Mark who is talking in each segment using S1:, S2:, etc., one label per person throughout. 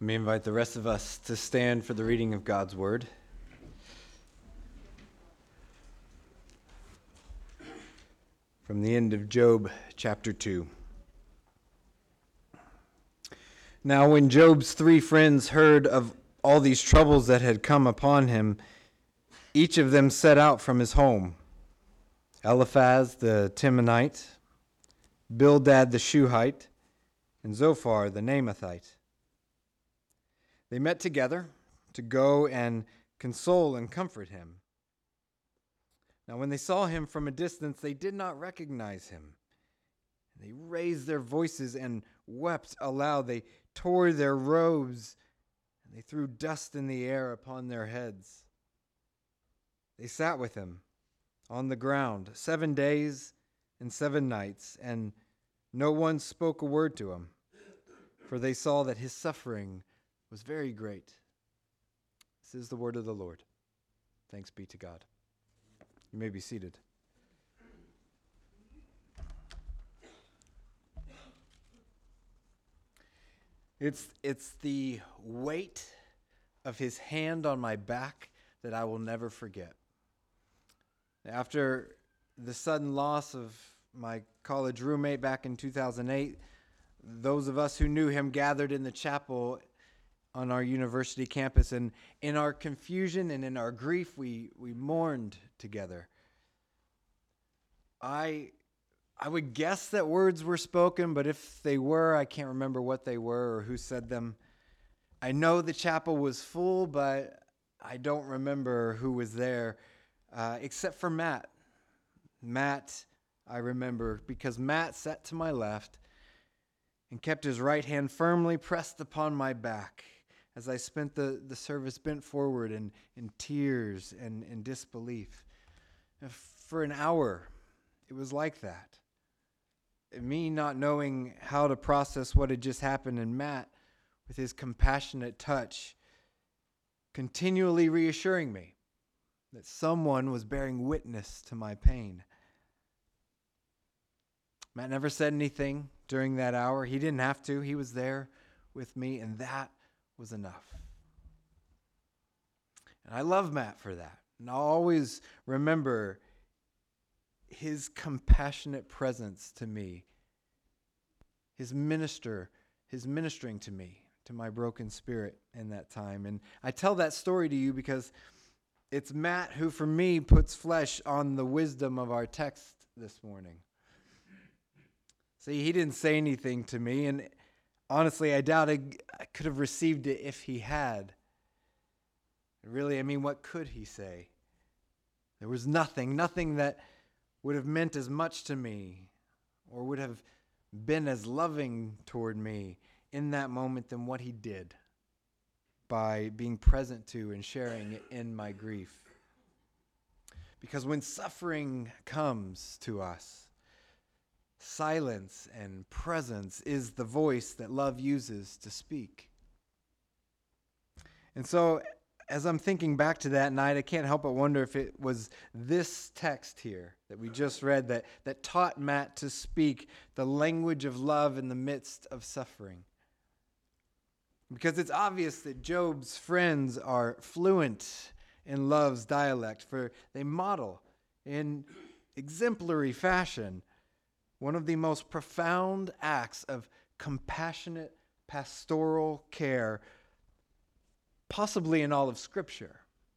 S1: Let me invite the rest of us to stand for the reading of God's Word. From the end of Job, chapter 2. Now when Job's 3 friends heard of all these troubles that had come upon him, each of them set out from his home. Eliphaz the Temanite, Bildad the Shuhite, and Zophar the Naamathite. They met together to go and console and comfort him. Now when they saw him from a distance, they did not recognize him. They raised their voices and wept aloud. They tore their robes, and they threw dust in the air upon their heads. They sat with him on the ground 7 days and 7 nights, and no one spoke a word to him, for they saw that his suffering was very great. This is the word of the Lord. Thanks be to God. You may be seated. It's the weight of his hand on my back that I will never forget. After the sudden loss of my college roommate back in 2008, those of us who knew him gathered in the chapel on our university campus, and in our confusion and in our grief, we mourned together. I would guess that words were spoken, but if they were, I can't remember what they were or who said them. I know the chapel was full, but I don't remember who was there, except for Matt. Matt, I remember, because Matt sat to my left and kept his right hand firmly pressed upon my back as I spent the service bent forward in tears and in disbelief. For an hour, it was like that. Me not knowing how to process what had just happened, and Matt, with his compassionate touch, continually reassuring me that someone was bearing witness to my pain. Matt never said anything during that hour. He didn't have to. He was there with me, and that was enough. And I love Matt for that. And I'll always remember his compassionate presence to me, his ministering to me, to my broken spirit in that time. And I tell that story to you because it's Matt who, for me, puts flesh on the wisdom of our text this morning. See, he didn't say anything to me, and honestly, I doubt I could have received it if he had. Really, what could he say? There was nothing that would have meant as much to me or would have been as loving toward me in that moment than what he did by being present to and sharing in my grief. Because when suffering comes to us, silence and presence is the voice that love uses to speak. And so, as I'm thinking back to that night, I can't help but wonder if it was this text here that we just read that taught Matt to speak the language of love in the midst of suffering. Because it's obvious that Job's friends are fluent in love's dialect, for they model in exemplary fashion one of the most profound acts of compassionate pastoral care possibly in all of Scripture.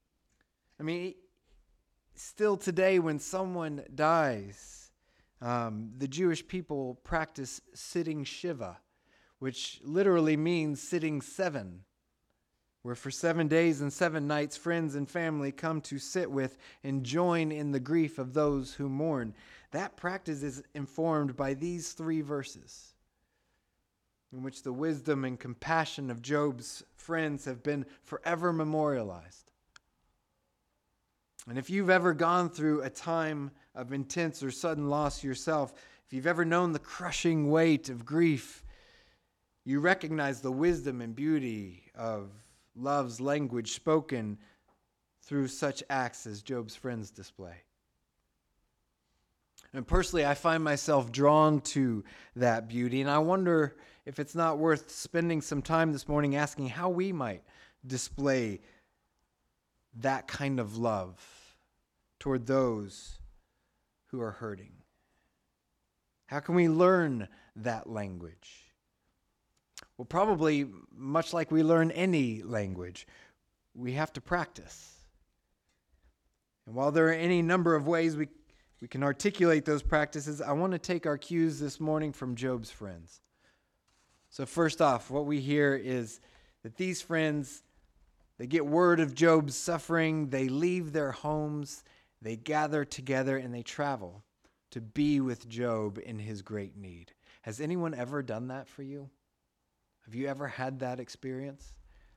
S1: Still today when someone dies, the Jewish people practice sitting Shiva, which literally means sitting 7, where for 7 days and 7 nights friends and family come to sit with and join in the grief of those who mourn. That practice is informed by these 3 verses, in which the wisdom and compassion of Job's friends have been forever memorialized. And if you've ever gone through a time of intense or sudden loss yourself, if you've ever known the crushing weight of grief, you recognize the wisdom and beauty of love's language spoken through such acts as Job's friends display. And personally, I find myself drawn to that beauty, and I wonder if it's not worth spending some time this morning asking how we might display that kind of love toward those who are hurting. How can we learn that language? Well, probably much like we learn any language, we have to practice. And while there are any number of ways we can articulate those practices, I want to take our cues this morning from Job's friends. So first off, what we hear is that these friends, they get word of Job's suffering, they leave their homes, they gather together, and they travel to be with Job in his great need. Has anyone ever done that for you? Have you ever had that experience?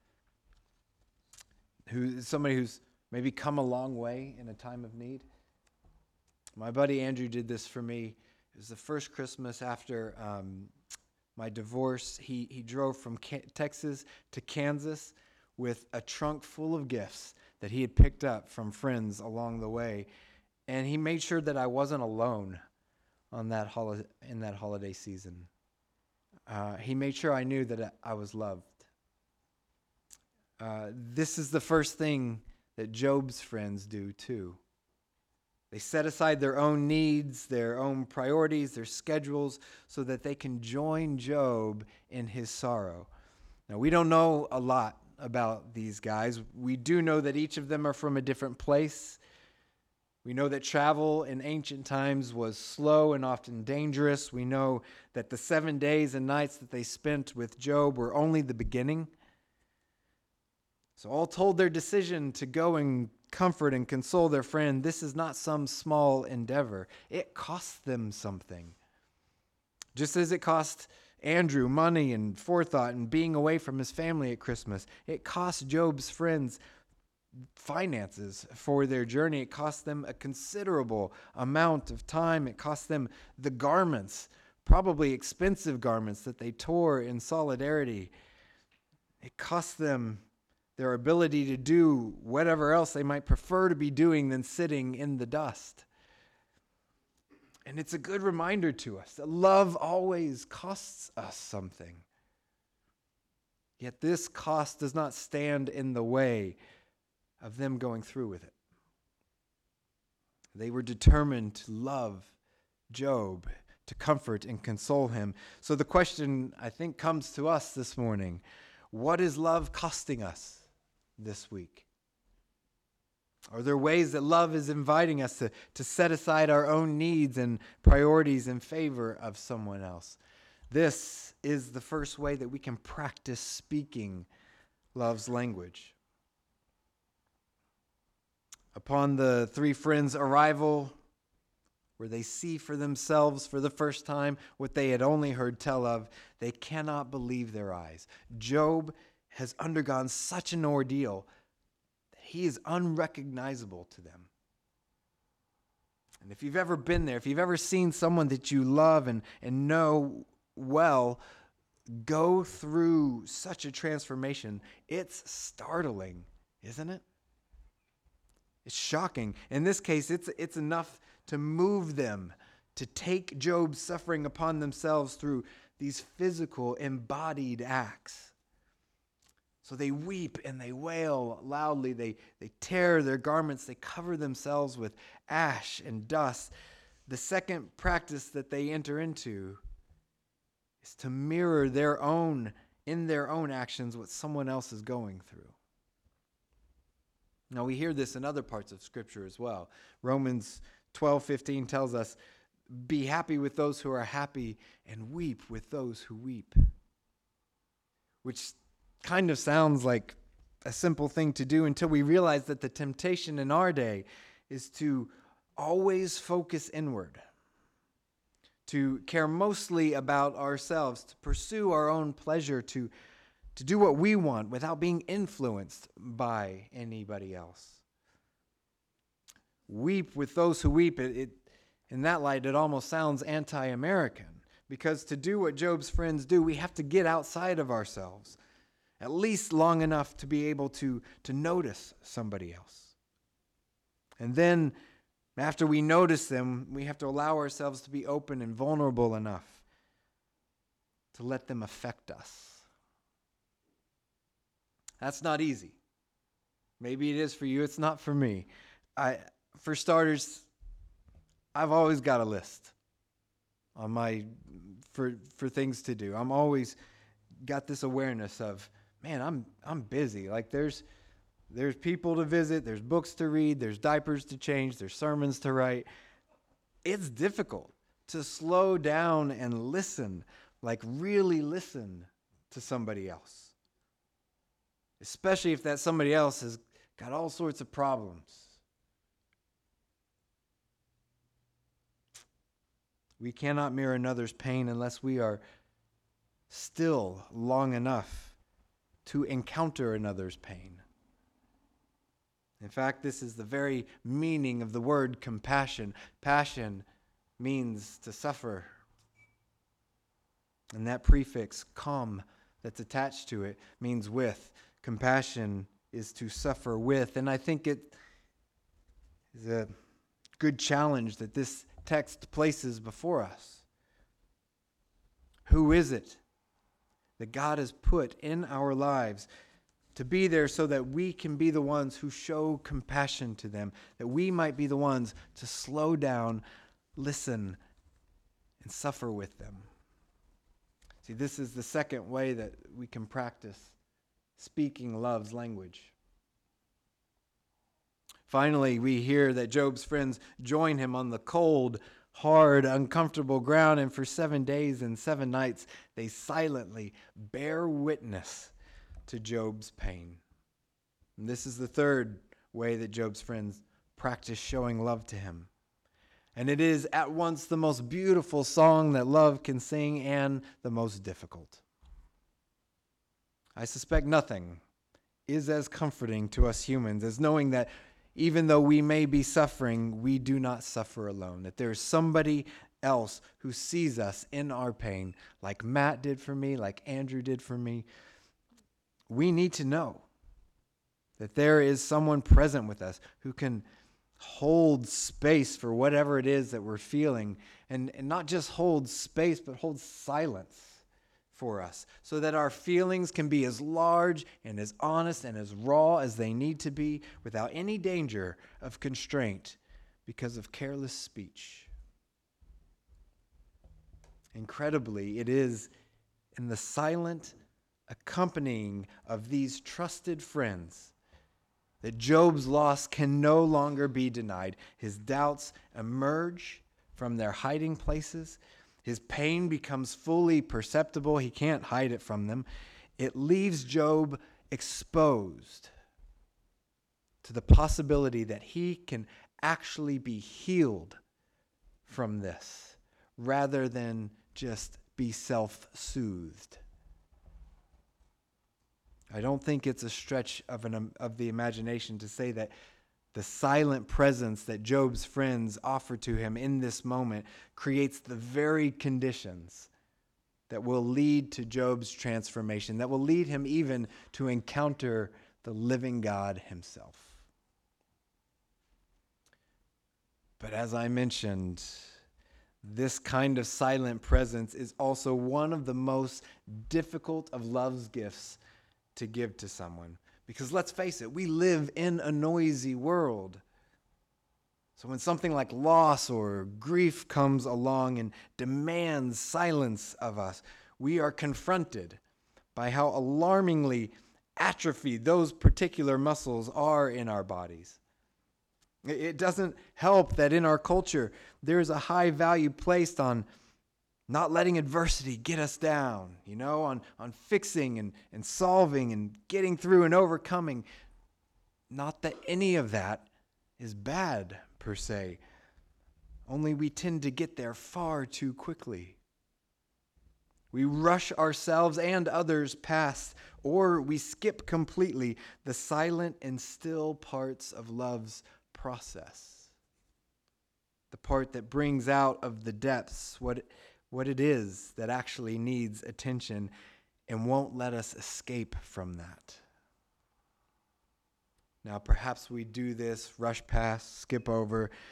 S1: Somebody who's maybe come a long way in a time of need? My buddy Andrew did this for me. It was the first Christmas after my divorce. He drove from Texas to Kansas with a trunk full of gifts that he had picked up from friends along the way. And he made sure that I wasn't alone on that in that holiday season. He made sure I knew that I was loved. This is the first thing that Job's friends do too. They set aside their own needs, their own priorities, their schedules, so that they can join Job in his sorrow. Now, we don't know a lot about these guys. We do know that each of them are from a different place. We know that travel in ancient times was slow and often dangerous. We know that the 7 days and nights that they spent with Job were only the beginning. So all told, their decision to go and comfort and console their friend, this is not some small endeavor. It costs them something. Just as it cost Andrew money and forethought and being away from his family at Christmas, it cost Job's friends finances for their journey. It cost them a considerable amount of time. It cost them the garments, probably expensive garments that they tore in solidarity. It cost them their ability to do whatever else they might prefer to be doing than sitting in the dust. And it's a good reminder to us that love always costs us something. Yet this cost does not stand in the way of them going through with it. They were determined to love Job, to comfort and console him. So the question, I think, comes to us this morning: what is love costing us this week? Are there ways that love is inviting us to set aside our own needs and priorities in favor of someone else? This is the first way that we can practice speaking love's language. Upon the three friends' arrival, where they see for themselves for the first time what they had only heard tell of, they cannot believe their eyes. Job has undergone such an ordeal that he is unrecognizable to them. And if you've ever been there, if you've ever seen someone that you love and know well go through such a transformation, it's startling, isn't it? It's shocking. In this case, it's enough to move them, to take Job's suffering upon themselves through these physical, embodied acts. So they weep and they wail loudly. They tear their garments. They cover themselves with ash and dust. The second practice that they enter into is to mirror in their own actions what someone else is going through. Now we hear this in other parts of Scripture as well. Romans 12:15 tells us, "Be happy with those who are happy and weep with those who weep." Which kind of sounds like a simple thing to do until we realize that the temptation in our day is to always focus inward, to care mostly about ourselves, to pursue our own pleasure, to do what we want without being influenced by anybody else. Weep with those who weep. In that light, it almost sounds anti-American, because to do what Job's friends do, we have to get outside of ourselves, at least long enough to be able to notice somebody else. And then After we notice them, we have to allow ourselves to be open and vulnerable enough to let them affect us. That's not easy. Maybe it is for you. It's not for me. For starters, I've always got a list on for things to do. I'm always got this awareness of, man, I'm busy. Like there's people to visit, there's books to read, there's diapers to change, there's sermons to write. It's difficult to slow down and listen, like really listen to somebody else. Especially if that somebody else has got all sorts of problems. We cannot mirror another's pain unless we are still long enough to encounter another's pain. In fact, this is the very meaning of the word compassion. Passion means to suffer. And that prefix, com, that's attached to it means with. Compassion is to suffer with. And I think it is a good challenge that this text places before us. Who is it that God has put in our lives to be there so that we can be the ones who show compassion to them, that we might be the ones to slow down, listen, and suffer with them? See, this is the second way that we can practice speaking love's language. Finally, we hear that Job's friends join him on the cold, hard, uncomfortable ground, and for 7 days and 7 nights, they silently bear witness to Job's pain. And this is the third way that Job's friends practice showing love to him. And it is at once the most beautiful song that love can sing and the most difficult. I suspect nothing is as comforting to us humans as knowing that even though we may be suffering, we do not suffer alone. That there is somebody else who sees us in our pain, like Matt did for me, like Andrew did for me. We need to know that there is someone present with us who can hold space for whatever it is that we're feeling, and not just hold space, but hold silence for us, so that our feelings can be as large and as honest and as raw as they need to be without any danger of constraint because of careless speech. Incredibly, it is in the silent accompanying of these trusted friends that Job's loss can no longer be denied. His doubts emerge from their hiding places. His pain becomes fully perceptible. He can't hide it from them. It leaves Job exposed to the possibility that he can actually be healed from this rather than just be self-soothed. I don't think it's a stretch of the imagination to say that the silent presence that Job's friends offer to him in this moment creates the very conditions that will lead to Job's transformation, that will lead him even to encounter the living God himself. But as I mentioned, this kind of silent presence is also one of the most difficult of love's gifts to give to someone. Because let's face it, we live in a noisy world. So when something like loss or grief comes along and demands silence of us, we are confronted by how alarmingly atrophied those particular muscles are in our bodies. It doesn't help that in our culture, there is a high value placed on not letting adversity get us down, on fixing and solving and getting through and overcoming. Not that any of that is bad per se, only we tend to get there far too quickly. We rush ourselves and others past, or we skip completely the silent and still parts of love's process. The part that brings out of the depths what it is that actually needs attention and won't let us escape from that. Now, perhaps we do this, rush past, skip over,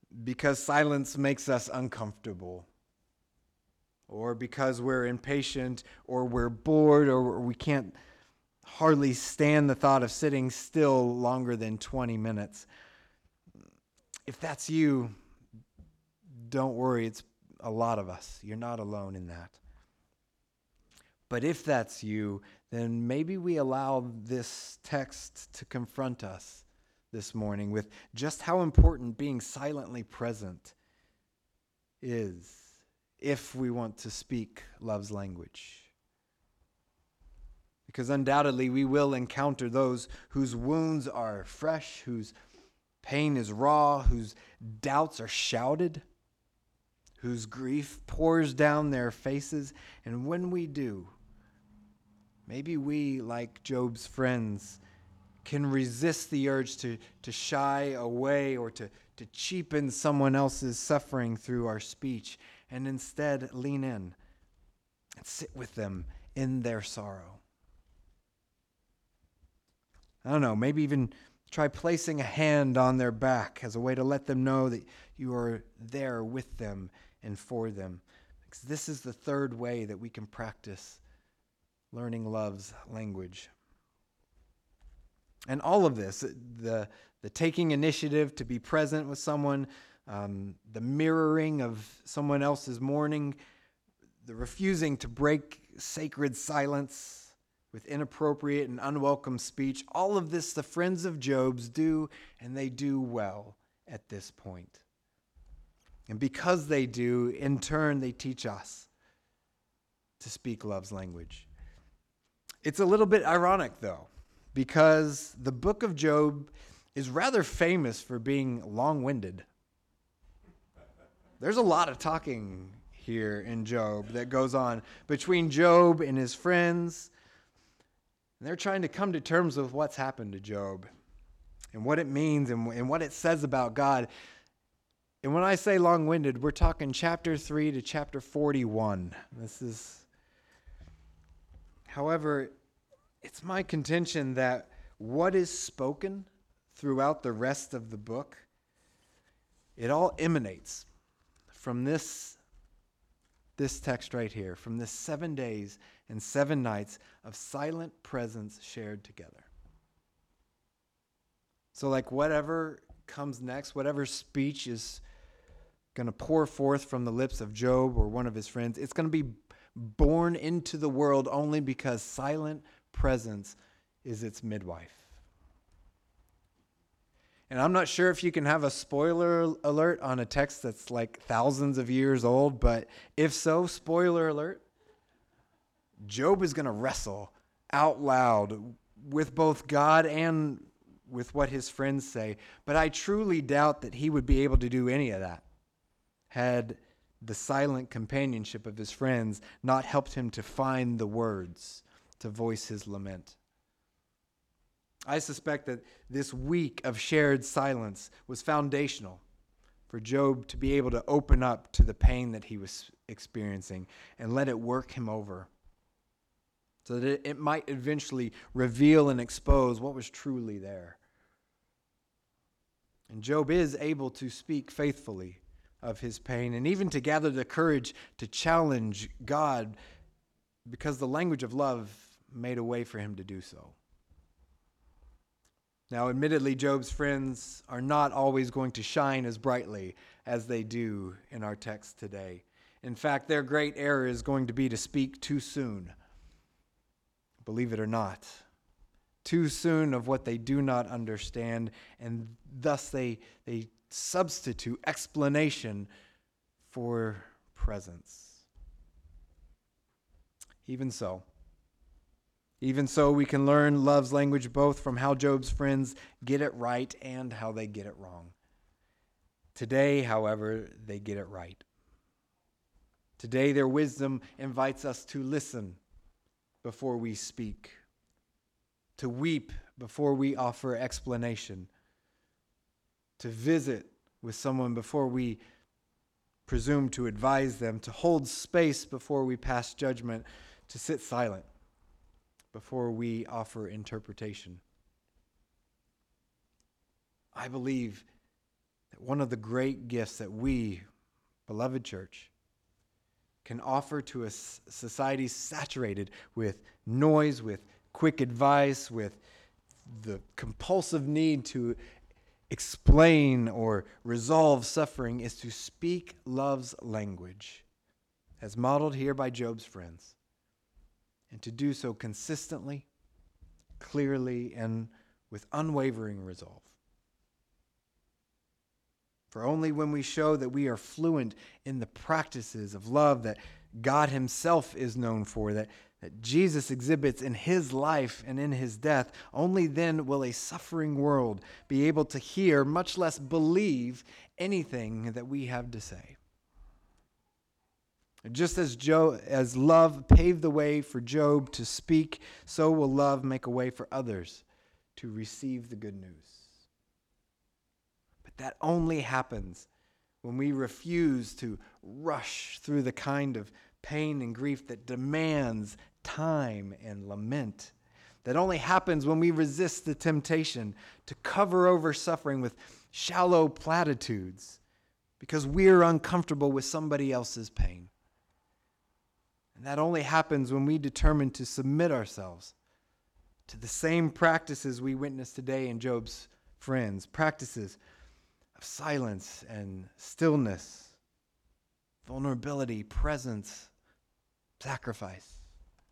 S1: because silence makes us uncomfortable, or because we're impatient, or we're bored, or we can't hardly stand the thought of sitting still longer than 20 minutes. If that's you, don't worry, it's a lot of us. You're not alone in that. But if that's you, then maybe we allow this text to confront us this morning with just how important being silently present is if we want to speak love's language. Because undoubtedly we will encounter those whose wounds are fresh, whose pain is raw, whose doubts are shouted, whose grief pours down their faces. And when we do, maybe we, like Job's friends, can resist the urge to shy away or to cheapen someone else's suffering through our speech, and instead lean in and sit with them in their sorrow. I don't know, maybe even try placing a hand on their back as a way to let them know that you are there with them and for them. Because this is the third way that we can practice learning love's language. And all of this, the taking initiative to be present with someone, the mirroring of someone else's mourning, the refusing to break sacred silence with inappropriate and unwelcome speech, all of this the friends of Job's do, and they do well at this point. And because they do, in turn, they teach us to speak love's language. It's a little bit ironic, though, because the book of Job is rather famous for being long-winded. There's a lot of talking here in Job that goes on between Job and his friends. And they're trying to come to terms with what's happened to Job and what it means and what it says about God. And when I say long-winded, we're talking chapter 3 to chapter 41. However, it's my contention that what is spoken throughout the rest of the book, it all emanates from this text right here, from this 7 days and 7 nights of silent presence shared together. So like whatever comes next, whatever speech is going to pour forth from the lips of Job or one of his friends, it's going to be born into the world only because silent presence is its midwife. And I'm not sure if you can have a spoiler alert on a text that's like thousands of years old, but if so, spoiler alert, Job is going to wrestle out loud with both God and with what his friends say. But I truly doubt that he would be able to do any of that had the silent companionship of his friends not helped him to find the words to voice his lament. I suspect that this week of shared silence was foundational for Job to be able to open up to the pain that he was experiencing and let it work him over, so that it might eventually reveal and expose what was truly there. And Job is able to speak faithfully of his pain and even to gather the courage to challenge God, because the language of love made a way for him to do so. Now, admittedly, Job's friends are not always going to shine as brightly as they do in our text today. In fact, their great error is going to be to speak too soon. Believe it or not. Too soon of what they do not understand, and thus they substitute explanation for presence. Even so, we can learn love's language both from how Job's friends get it right and how they get it wrong. Today, however, they get it right. Today, their wisdom invites us to listen before we speak, to weep before we offer explanation, to visit with someone before we presume to advise them, to hold space before we pass judgment, to sit silent before we offer interpretation. I believe that one of the great gifts that we, beloved church, can offer to a society saturated with noise, with quick advice, with the compulsive need to explain or resolve suffering, is to speak love's language, as modeled here by Job's friends, and to do so consistently, clearly, and with unwavering resolve. For only when we show that we are fluent in the practices of love that God himself is known for, that Jesus exhibits in his life and in his death, only then will a suffering world be able to hear, much less believe, anything that we have to say. Just as love paved the way for Job to speak, so will love make a way for others to receive the good news. But that only happens when we refuse to rush through the kind of pain and grief that demands time and lament. That only happens when we resist the temptation to cover over suffering with shallow platitudes because we're uncomfortable with somebody else's pain. And that only happens when we determine to submit ourselves to the same practices we witnessed today in Job's friends, practices of silence and stillness, vulnerability, presence, sacrifice.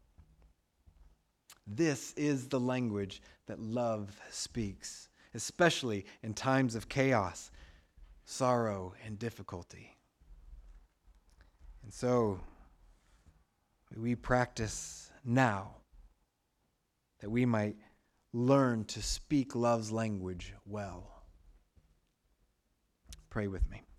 S1: This is the language that love speaks, especially in times of chaos, sorrow, and difficulty. And so, we practice now that we might learn to speak love's language well. Pray with me.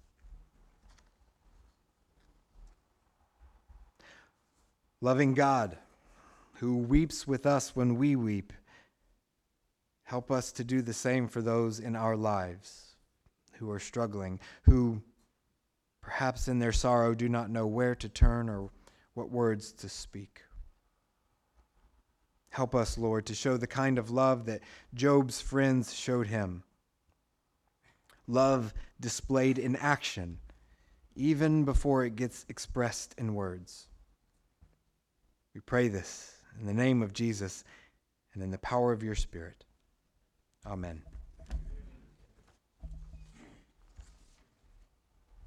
S1: Loving God, who weeps with us when we weep, help us to do the same for those in our lives who are struggling, who perhaps in their sorrow do not know where to turn or what words to speak. Help us, Lord, to show the kind of love that Job's friends showed him. Love displayed in action, even before it gets expressed in words. We pray this in the name of Jesus and in the power of your Spirit. Amen.